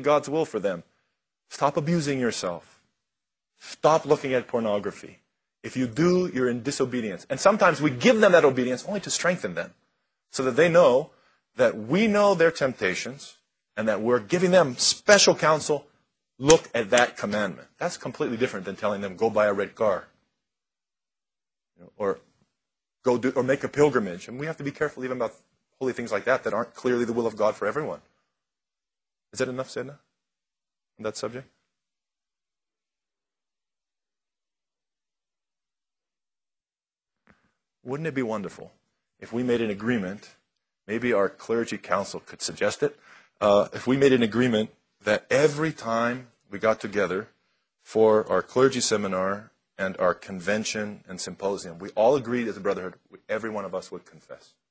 God's will for them. Stop abusing yourself. Stop looking at pornography. If you do, you're in disobedience. And sometimes we give them that obedience only to strengthen them, so that they know that we know their temptations and that we're giving them special counsel. Look at that commandment. That's completely different than telling them, go buy a red car. Or go do, or make a pilgrimage. And we have to be careful even about holy things like that aren't clearly the will of God for everyone. Is that enough, Sedna, on that subject? Wouldn't it be wonderful if we made an agreement, maybe our clergy council could suggest it, if we made an agreement that every time we got together for our clergy seminar and our convention and symposium, we all agreed as a brotherhood, every one of us would confess.